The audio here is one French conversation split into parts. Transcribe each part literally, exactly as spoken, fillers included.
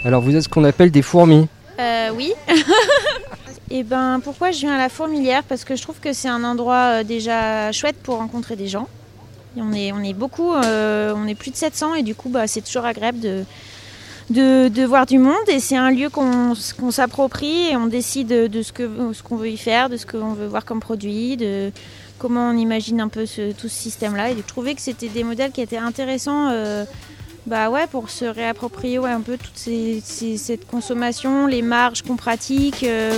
Alors vous êtes ce qu'on appelle des fourmis. Euh, oui. Et ben pourquoi je viens à la fourmilière ? Parce que je trouve que c'est un endroit euh, déjà chouette pour rencontrer des gens. Et on est, on est beaucoup, euh, on est plus de sept cents et du coup bah, c'est toujours agréable de, de, de voir du monde. Et c'est un lieu qu'on, qu'on s'approprie et on décide de ce, que, ce qu'on veut y faire, de ce qu'on veut voir comme produit, de comment on imagine un peu ce, tout ce système-là. Et je trouvais que c'était des modèles qui étaient intéressants euh, bah ouais, pour se réapproprier ouais, un peu toute ces, ces, cette consommation, les marges qu'on pratique. Euh.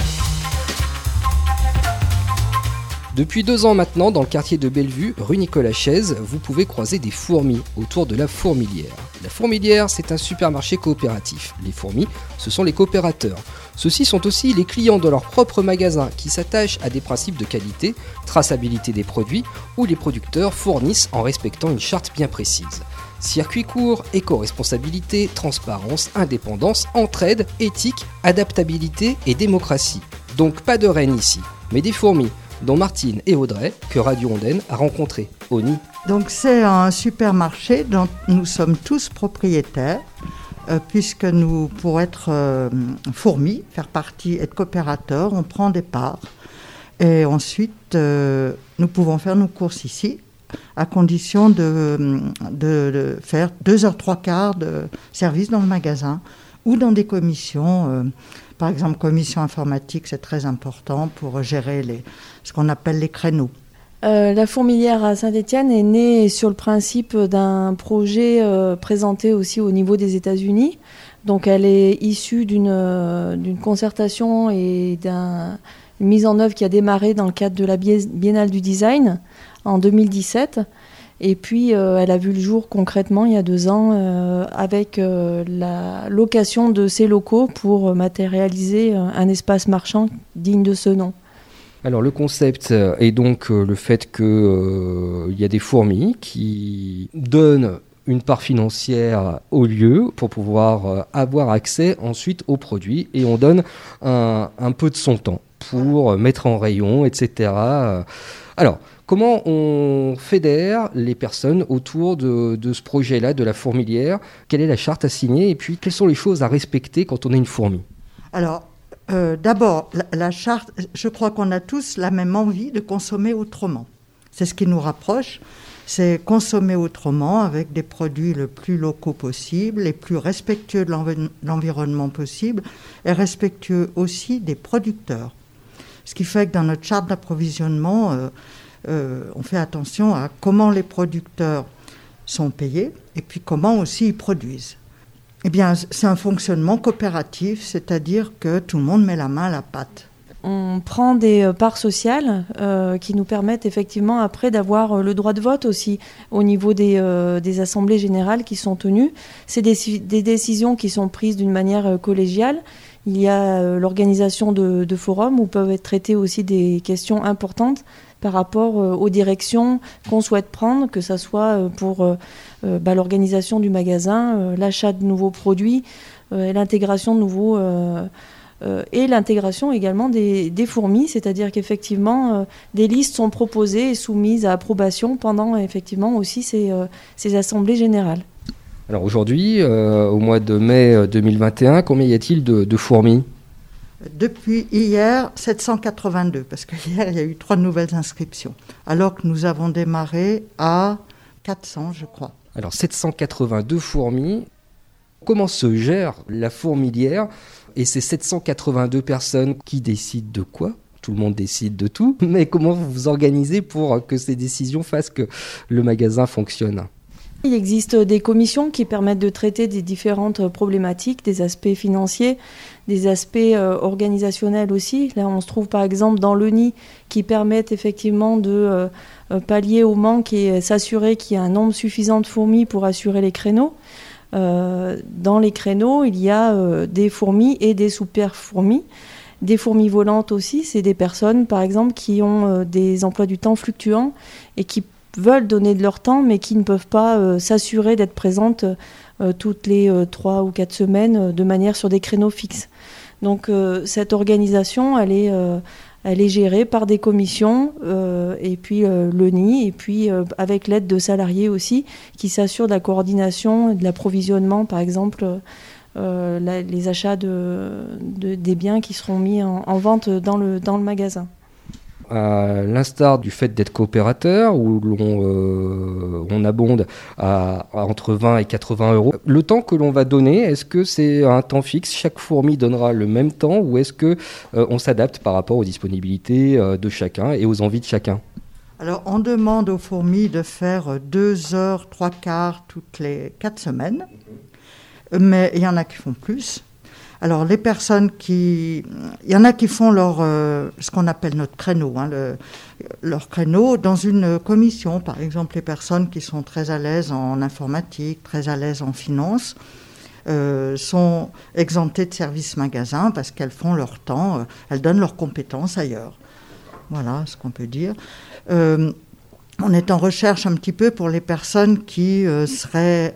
Depuis deux ans maintenant, dans le quartier de Bellevue, rue Nicolas-Chaise, vous pouvez croiser des fourmis autour de la fourmilière. La fourmilière, c'est un supermarché coopératif. Les fourmis, ce sont les coopérateurs. Ceux-ci sont aussi les clients de leur propre magasin qui s'attachent à des principes de qualité, traçabilité des produits, où les producteurs fournissent en respectant une charte bien précise. Circuit court, éco-responsabilité, transparence, indépendance, entraide, éthique, adaptabilité et démocratie. Donc pas de reines ici, mais des fourmis, dont Martine et Audrey, que Radio Ondaine a rencontré au Nid. Donc c'est un supermarché dont nous sommes tous propriétaires, euh, puisque nous, pour être euh, fourmis, faire partie, être coopérateurs, on prend des parts. Et ensuite, euh, nous pouvons faire nos courses ici, à condition de, de, de faire deux heures trois quarts de service dans le magasin ou dans des commissions. Euh, par exemple, commission informatique, c'est très important pour gérer les, ce qu'on appelle les créneaux. Euh, la fourmilière à Saint-Étienne est née sur le principe d'un projet euh, présenté aussi au niveau des États-Unis. Donc elle est issue d'une, euh, d'une concertation et d'une mise en œuvre qui a démarré dans le cadre de la Biennale du Design en deux mille dix-sept. Et puis, euh, elle a vu le jour concrètement il y a deux ans euh, avec euh, la location de ces locaux pour matérialiser euh, un espace marchand digne de ce nom. Alors le concept est donc euh, le fait qu'il euh, y a des fourmis qui donnent une part financière au lieu pour pouvoir euh, avoir accès ensuite aux produits et on donne un, un peu de son temps pour mettre en rayon, et cetera. Alors, comment on fédère les personnes autour de, de ce projet-là, de la fourmilière ? Quelle est la charte à signer ? Et puis, quelles sont les choses à respecter quand on est une fourmi ? Alors, euh, d'abord, la, la charte, je crois qu'on a tous la même envie de consommer autrement. C'est ce qui nous rapproche, c'est consommer autrement avec des produits le plus locaux possible, les plus respectueux de l'env- l'environnement possible et respectueux aussi des producteurs. Ce qui fait que dans notre charte d'approvisionnement, euh, euh, on fait attention à comment les producteurs sont payés et puis comment aussi ils produisent. Eh bien, c'est un fonctionnement coopératif, c'est-à-dire que tout le monde met la main à la pâte. On prend des parts sociales euh, qui nous permettent effectivement après d'avoir le droit de vote aussi au niveau des, euh, des assemblées générales qui sont tenues. C'est des, des décisions qui sont prises d'une manière collégiale. Il y a euh, l'organisation de, de forums où peuvent être traitées aussi des questions importantes par rapport euh, aux directions qu'on souhaite prendre, que ce soit euh, pour euh, euh, bah, l'organisation du magasin, euh, l'achat de nouveaux produits, euh, l'intégration de nouveaux... Euh, Euh, et l'intégration également des, des fourmis, c'est-à-dire qu'effectivement euh, des listes sont proposées et soumises à approbation pendant effectivement aussi ces, euh, ces assemblées générales. Alors aujourd'hui, euh, au mois de mai deux mille vingt et un, combien y a-t-il de, de fourmis ? Depuis hier, sept cent quatre-vingt-deux, parce qu'hier, il y a eu trois nouvelles inscriptions, alors que nous avons démarré à quatre cents, je crois. Alors sept cent quatre-vingt-deux fourmis. Comment se gère la fourmilière et ces sept cent quatre-vingt-deux personnes qui décident de quoi ? Tout le monde décide de tout, mais comment vous vous organisez pour que ces décisions fassent que le magasin fonctionne ? Il existe des commissions qui permettent de traiter des différentes problématiques, des aspects financiers, des aspects euh, organisationnels aussi. Là, on se trouve par exemple dans le Nid qui permettent effectivement de euh, pallier au manque et s'assurer qu'il y a un nombre suffisant de fourmis pour assurer les créneaux. Euh, dans les créneaux, il y a euh, des fourmis et des super-fourmis. Des fourmis volantes aussi, c'est des personnes, par exemple, qui ont euh, des emplois du temps fluctuants et qui veulent donner de leur temps, mais qui ne peuvent pas euh, s'assurer d'être présentes euh, toutes les euh, trois ou quatre semaines euh, de manière sur des créneaux fixes. Donc euh, cette organisation, elle est... Euh, Elle est gérée par des commissions euh, et puis euh, le Nid et puis euh, avec l'aide de salariés aussi qui s'assurent de la coordination et de l'approvisionnement par exemple euh, la, les achats de, de, des biens qui seront mis en, en vente dans le, dans le magasin. À l'instar du fait d'être coopérateur, où l'on euh, on abonde à, à entre vingt et quatre-vingts euros, le temps que l'on va donner, est-ce que c'est un temps fixe? Chaque fourmi donnera le même temps, ou est-ce que euh, on s'adapte par rapport aux disponibilités euh, de chacun et aux envies de chacun? Alors, on demande aux fourmis de faire deux heures, trois quarts toutes les quatre semaines, mais il y en a qui font plus. Alors, les personnes qui... Il y en a qui font leur, euh, ce qu'on appelle notre créneau, hein, le, leur créneau dans une commission. Par exemple, les personnes qui sont très à l'aise en informatique, très à l'aise en finance, euh, sont exemptées de service magasin parce qu'elles font leur temps, euh, elles donnent leurs compétences ailleurs. Voilà ce qu'on peut dire. Euh, on est en recherche un petit peu pour les personnes qui euh, seraient...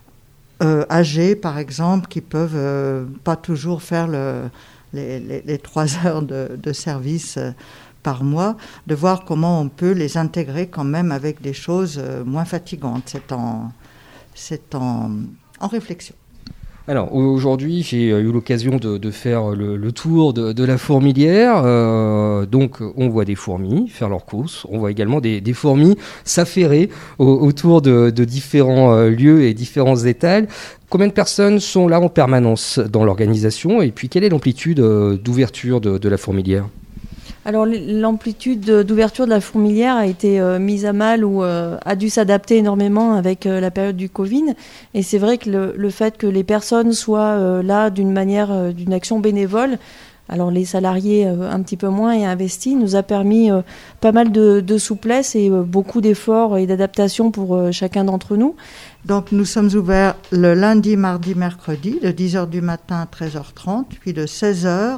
Euh, âgés, par exemple, qui peuvent euh, pas toujours faire le, les, les, les trois heures de, de service euh, par mois, de voir comment on peut les intégrer quand même avec des choses euh, moins fatigantes. C'est en, c'est en, en réflexion. Alors aujourd'hui, j'ai eu l'occasion de, de faire le, le tour de, de la fourmilière. Euh, donc on voit des fourmis faire leurs courses. On voit également des, des fourmis s'affairer au, autour de, de différents euh, lieux et différents étals. Combien de personnes sont là en permanence dans l'organisation? Et puis quelle est l'amplitude euh, d'ouverture de, de la fourmilière? Alors l'amplitude d'ouverture de la fourmilière a été euh, mise à mal ou euh, a dû s'adapter énormément avec euh, la période du Covid. Et c'est vrai que le, le fait que les personnes soient euh, là d'une manière, euh, d'une action bénévole, alors les salariés euh, un petit peu moins et investis, nous a permis euh, pas mal de, de souplesse et euh, beaucoup d'efforts et d'adaptation pour euh, chacun d'entre nous. Donc nous sommes ouverts le lundi, mardi, mercredi, de dix heures du matin à treize heures trente, puis de seize heures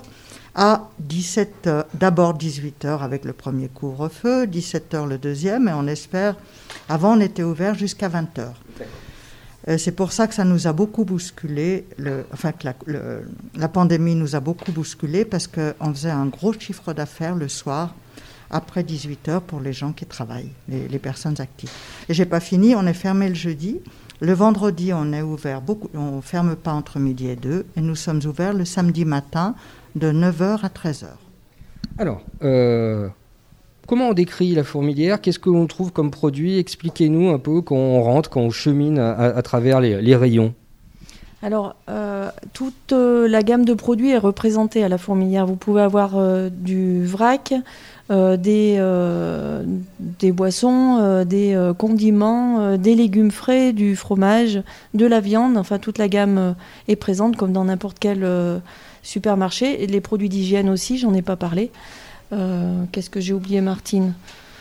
à dix-sept heures, d'abord dix-huit heures avec le premier couvre-feu, dix-sept heures le deuxième, et on espère, avant on était ouvert jusqu'à vingt heures. Euh, c'est pour ça que ça nous a beaucoup bousculé, le, enfin que la, le, la pandémie nous a beaucoup bousculé, parce qu'on faisait un gros chiffre d'affaires le soir, après dix-huit heures pour les gens qui travaillent, les, les personnes actives. Et j'ai pas fini, on est fermé le jeudi. Le vendredi, on est ouvert, beaucoup, on ne ferme pas entre midi et deux, et nous sommes ouverts le samedi matin, de neuf heures à treize heures. Alors, euh, comment on décrit la fourmilière? Qu'est-ce que l'on trouve comme produit? Expliquez-nous un peu quand on rentre, quand on chemine à, à travers les, les rayons. Alors, euh, toute euh, la gamme de produits est représentée à la fourmilière. Vous pouvez avoir euh, du vrac, euh, des, euh, des boissons, euh, des euh, condiments, euh, des légumes frais, du fromage, de la viande. Enfin, toute la gamme euh, est présente comme dans n'importe quel... Euh, supermarché, et les produits d'hygiène aussi, j'en ai pas parlé. Euh, qu'est-ce que j'ai oublié, Martine?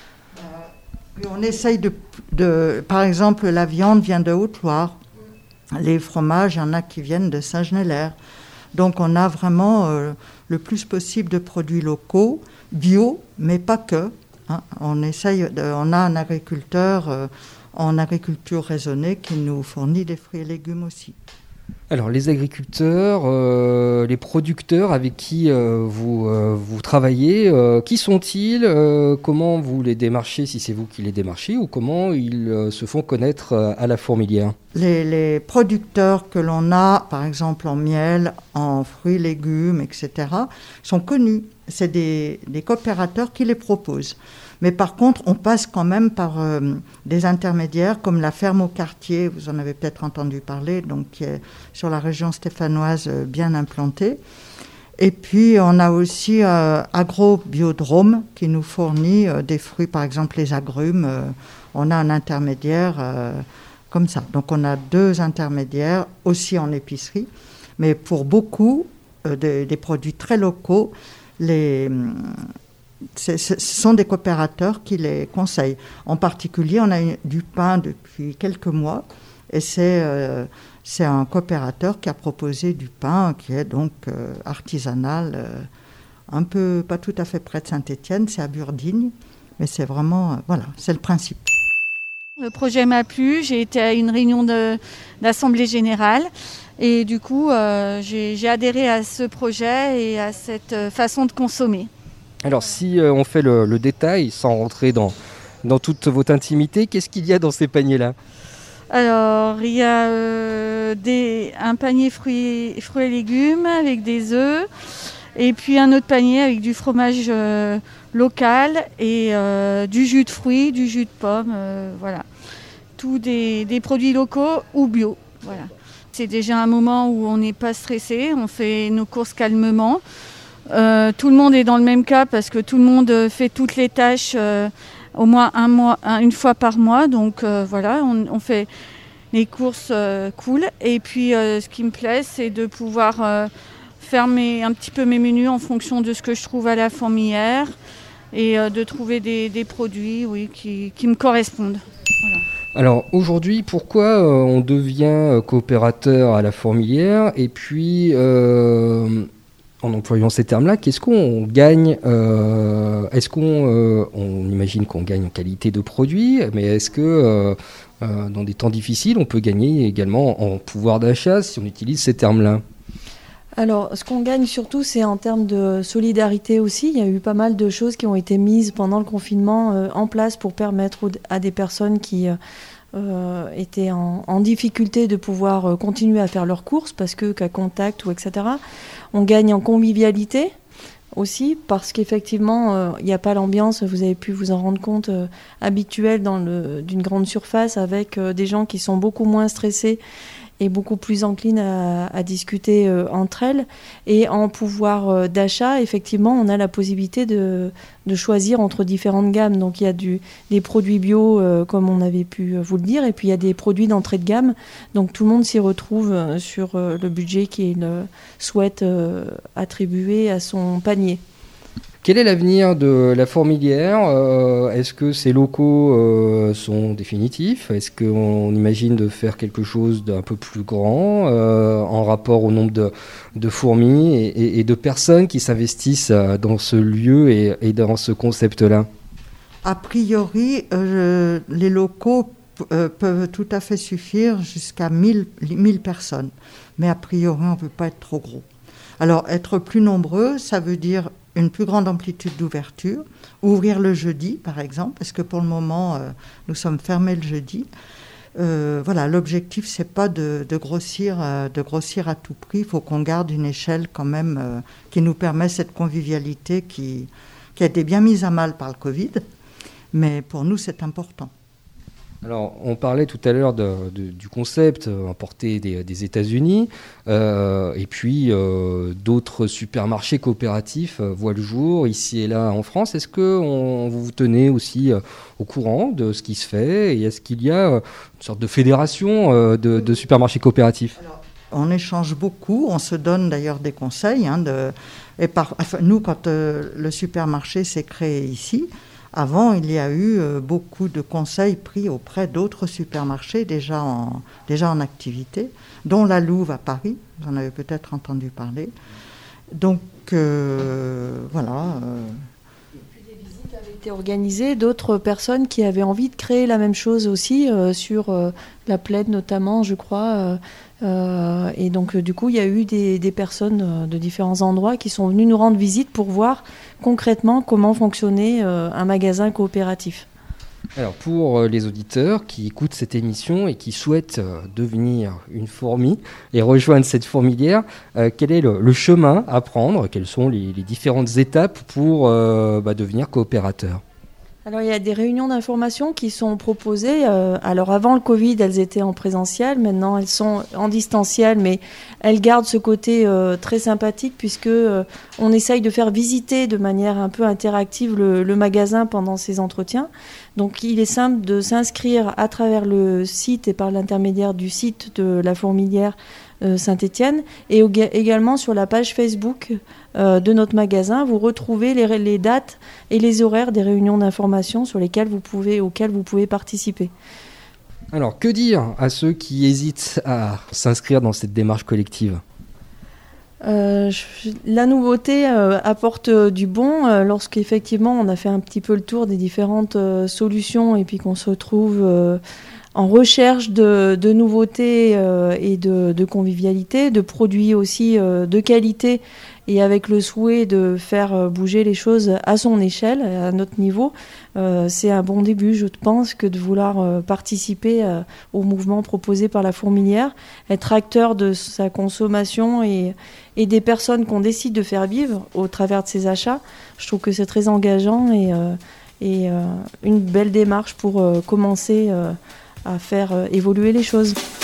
euh, On essaye de, de... Par exemple, la viande vient de Haute-Loire. Les fromages, il y en a qui viennent de Saint-Genélaire. Donc on a vraiment euh, le plus possible de produits locaux, bio, mais pas que. Hein. On, essaye de... on a un agriculteur euh, en agriculture raisonnée qui nous fournit des fruits et légumes aussi. Alors, les agriculteurs, euh, les producteurs avec qui euh, vous, euh, vous travaillez, euh, qui sont-ils? euh, Comment vous les démarchez, si c'est vous qui les démarchez, ou comment ils euh, se font connaître euh, à la fourmilière? Les, les producteurs que l'on a, par exemple en miel, en fruits, légumes, et cetera, sont connus. C'est des, des coopérateurs qui les proposent. Mais par contre, on passe quand même par euh, des intermédiaires comme la ferme au quartier, vous en avez peut-être entendu parler, donc qui est sur la région stéphanoise euh, bien implantée. Et puis, on a aussi euh, Agrobiodrome qui nous fournit euh, des fruits, par exemple les agrumes. Euh, on a un intermédiaire euh, comme ça. Donc, on a deux intermédiaires aussi en épicerie. Mais pour beaucoup euh, des, des produits très locaux, les... C'est, ce sont des coopérateurs qui les conseillent. En particulier, on a du pain depuis quelques mois et c'est, euh, c'est un coopérateur qui a proposé du pain qui est donc euh, artisanal, euh, un peu, pas tout à fait près de Saint-Étienne, c'est à Burdigne, mais c'est vraiment, euh, voilà, c'est le principe. Le projet m'a plu, j'ai été à une réunion de, d'assemblée générale et du coup, euh, j'ai, j'ai adhéré à ce projet et à cette façon de consommer. Alors, si euh, on fait le, le détail, sans rentrer dans, dans toute votre intimité, qu'est-ce qu'il y a dans ces paniers-là? Alors, il y a euh, des, un panier fruits, fruits et légumes avec des œufs, et puis un autre panier avec du fromage euh, local et euh, du jus de fruits, du jus de pommes, euh, voilà. Tous des, des produits locaux ou bio, voilà. C'est déjà un moment où on n'est pas stressé, on fait nos courses calmement. Euh, tout le monde est dans le même cas parce que tout le monde fait toutes les tâches euh, au moins un mois, un, une fois par mois. Donc euh, voilà, on, on fait les courses euh, cool. Et puis euh, ce qui me plaît, c'est de pouvoir euh, faire mes, un petit peu mes menus en fonction de ce que je trouve à la fourmilière et euh, de trouver des, des produits oui, qui, qui me correspondent. Voilà. Alors aujourd'hui, pourquoi euh, on devient coopérateur à la fourmilière et puis, euh, en employant ces termes-là, qu'est-ce qu'on gagne euh, Est-ce qu'on euh, on imagine qu'on gagne en qualité de produit, mais est-ce que euh, euh, dans des temps difficiles, on peut gagner également en pouvoir d'achat si on utilise ces termes-là ? Alors, ce qu'on gagne surtout, c'est en termes de solidarité aussi. Il y a eu pas mal de choses qui ont été mises pendant le confinement euh, en place pour permettre aux, à des personnes qui euh, étaient en, en difficulté de pouvoir euh, continuer à faire leurs courses parce que qu'à contact ou et cetera. On gagne en convivialité aussi parce qu'effectivement, euh, il n'y a pas l'ambiance, vous avez pu vous en rendre compte, euh, habituelle dans le, d'une grande surface avec euh, des gens qui sont beaucoup moins stressés et beaucoup plus encline à, à discuter euh, entre elles. Et en pouvoir euh, d'achat, effectivement, on a la possibilité de, de choisir entre différentes gammes. Donc il y a du, des produits bio, euh, comme on avait pu vous le dire, et puis il y a des produits d'entrée de gamme. Donc tout le monde s'y retrouve euh, sur euh, le budget qu'il euh, souhaite euh, attribuer à son panier. Quel est l'avenir de la fourmilière ? euh, Est-ce que ces locaux euh, sont définitifs ? Est-ce qu'on imagine de faire quelque chose d'un peu plus grand euh, en rapport au nombre de, de fourmis et, et, et de personnes qui s'investissent dans ce lieu et, et dans ce concept-là ? A priori, euh, les locaux p- euh, peuvent tout à fait suffire jusqu'à mille personnes. Mais a priori, on ne peut pas être trop gros. Alors, être plus nombreux, ça veut dire une plus grande amplitude d'ouverture, ouvrir le jeudi par exemple, parce que pour le moment euh, nous sommes fermés le jeudi. Euh, voilà, l'objectif c'est pas de, de grossir, euh, de grossir à tout prix. Il faut qu'on garde une échelle quand même euh, qui nous permet cette convivialité qui, qui a été bien mise à mal par le Covid, mais pour nous c'est important. Alors, on parlait tout à l'heure de, de, du concept importé des, des États-Unis, euh, et puis euh, d'autres supermarchés coopératifs euh, voient le jour ici et là en France. Est-ce que on, vous vous tenez aussi euh, au courant de ce qui se fait, et est-ce qu'il y a euh, une sorte de fédération euh, de, de supermarchés coopératifs ? Alors, on échange beaucoup, on se donne d'ailleurs des conseils. Hein, de, et par, enfin, nous, quand euh, le supermarché s'est créé ici, avant, il y a eu euh, beaucoup de conseils pris auprès d'autres supermarchés déjà en, déjà en activité, dont la Louve à Paris, vous en avez peut-être entendu parler. Donc, euh, voilà. Euh. Et puis des visites avaient été organisées, d'autres personnes qui avaient envie de créer la même chose aussi, euh, sur euh, la Plaide notamment, je crois. Euh, euh, et donc, euh, du coup, il y a eu des, des personnes euh, de différents endroits qui sont venues nous rendre visite pour voir concrètement comment fonctionnait euh, un magasin coopératif. Alors pour euh, les auditeurs qui écoutent cette émission et qui souhaitent euh, devenir une fourmi et rejoindre cette fourmilière, euh, quel est le, le chemin à prendre ? Quelles sont les, les différentes étapes pour euh, bah, devenir coopérateur ? Alors il y a des réunions d'information qui sont proposées. Euh, alors avant le Covid, elles étaient en présentiel. Maintenant, elles sont en distanciel, mais elles gardent ce côté euh, très sympathique puisque euh, on essaye de faire visiter de manière un peu interactive le, le magasin pendant ces entretiens. Donc il est simple de s'inscrire à travers le site et par l'intermédiaire du site de la fourmilière euh, Saint-Étienne et au, également sur la page Facebook euh, de notre magasin. Vous retrouvez les, les dates et les horaires des réunions d'information sur lesquelles vous pouvez, auxquelles vous pouvez participer. Alors que dire à ceux qui hésitent à s'inscrire dans cette démarche collective ? Euh, je, la nouveauté euh, apporte euh, du bon euh, lorsqu'effectivement on a fait un petit peu le tour des différentes euh, solutions et puis qu'on se retrouve euh, en recherche de, de nouveautés euh, et de, de convivialité, de produits aussi euh, de qualité et avec le souhait de faire bouger les choses à son échelle, à notre niveau. Euh, c'est un bon début, je pense, que de vouloir euh, participer euh, au mouvement proposé par la Fourmilière, être acteur de sa consommation et, et des personnes qu'on décide de faire vivre au travers de ses achats. Je trouve que c'est très engageant et, euh, et euh, une belle démarche pour euh, commencer euh, à faire euh, évoluer les choses.